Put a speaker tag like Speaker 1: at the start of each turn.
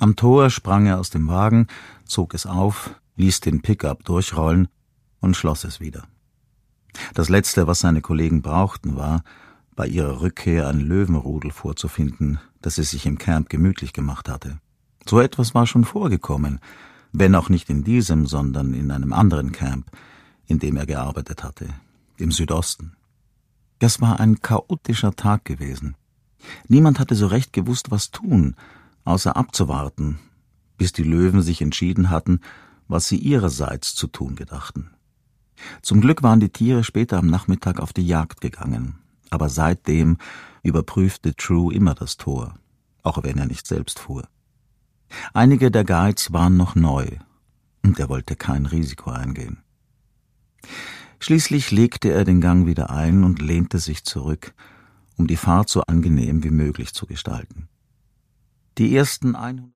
Speaker 1: Am Tor sprang er aus dem Wagen, zog es auf, ließ den Pickup durchrollen und schloss es wieder. Das Letzte, was seine Kollegen brauchten, war, bei ihrer Rückkehr ein Löwenrudel vorzufinden, das es sich im Camp gemütlich gemacht hatte. So etwas war schon vorgekommen, wenn auch nicht in diesem, sondern in einem anderen Camp, in dem er gearbeitet hatte, im Südosten. Das war ein chaotischer Tag gewesen. Niemand hatte so recht gewusst, was tun, außer abzuwarten, bis die Löwen sich entschieden hatten, was sie ihrerseits zu tun gedachten. Zum Glück waren die Tiere später am Nachmittag auf die Jagd gegangen, aber seitdem überprüfte True immer das Tor, auch wenn er nicht selbst fuhr. Einige der Guides waren noch neu, und er wollte kein Risiko eingehen. Schließlich legte er den Gang wieder ein und lehnte sich zurück, um die Fahrt so angenehm wie möglich zu gestalten. Die ersten 100